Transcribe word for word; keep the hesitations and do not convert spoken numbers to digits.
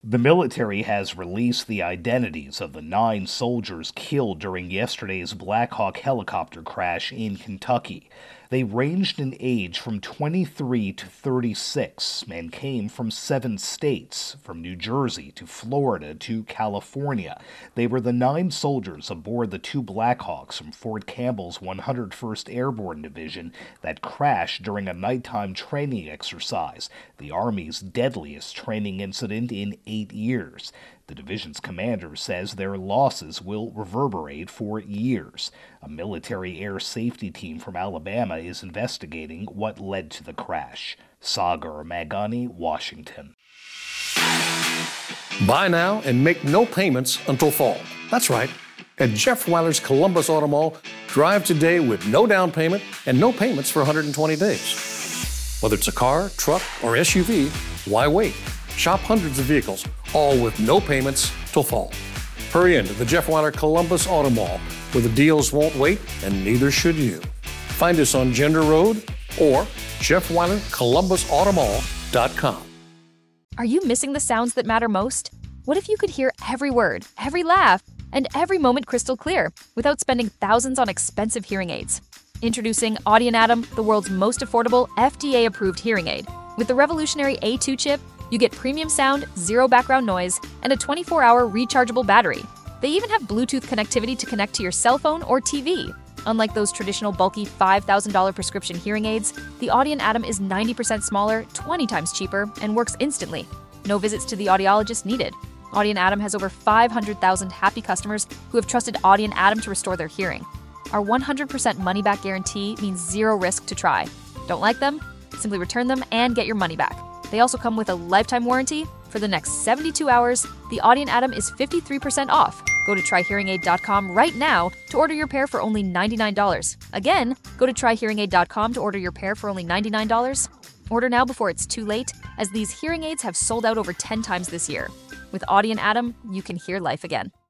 The military has released the identities of the nine soldiers killed during yesterday's Black Hawk helicopter crash in Kentucky. They ranged in age from twenty-three to thirty-six and came from seven states, from New Jersey to Florida to California. They were the nine soldiers aboard the two Black Hawks from Fort Campbell's one hundred first Airborne Division that crashed during a nighttime training exercise, the Army's deadliest training incident in eight years. The division's commander says their losses will reverberate for years. A military air safety team from Alabama is investigating what led to the crash. Sagar Magani, Washington. Buy now and make no payments until fall. That's right. At Jeff Weiler's Columbus Auto Mall, drive today with no down payment and no payments for one hundred twenty days. Whether it's a car, truck, or S U V, why wait? Shop hundreds of vehicles, all with no payments till fall. Hurry into the Jeff Weiler Columbus Auto Mall, where the deals won't wait, and neither should you. Find us on Gender Road or Jeff Weiler Columbus Auto Mall dot com. Are you missing the sounds that matter most? What if you could hear every word, every laugh, and every moment crystal clear without spending thousands on expensive hearing aids? Introducing Audient Atom, the world's most affordable F D A-approved hearing aid. With the revolutionary A two chip, you get premium sound, zero background noise, and a twenty-four hour rechargeable battery. They even have Bluetooth connectivity to connect to your cell phone or T V. Unlike those traditional bulky five thousand dollars prescription hearing aids, the Audient Atom is ninety percent smaller, twenty times cheaper, and works instantly. No visits to the audiologist needed. Audient Atom has over five hundred thousand happy customers who have trusted Audient Atom to restore their hearing. Our one hundred percent money-back guarantee means zero risk to try. Don't like them? Simply return them and get your money back. They also come with a lifetime warranty. For the next seventy-two hours, the Audient Atom is fifty-three percent off. Go to try hearing aid dot com right now to order your pair for only ninety-nine dollars. Again, go to try hearing aid dot com to order your pair for only ninety-nine dollars. Order now before it's too late, as these hearing aids have sold out over ten times this year. With Audient Atom, you can hear life again.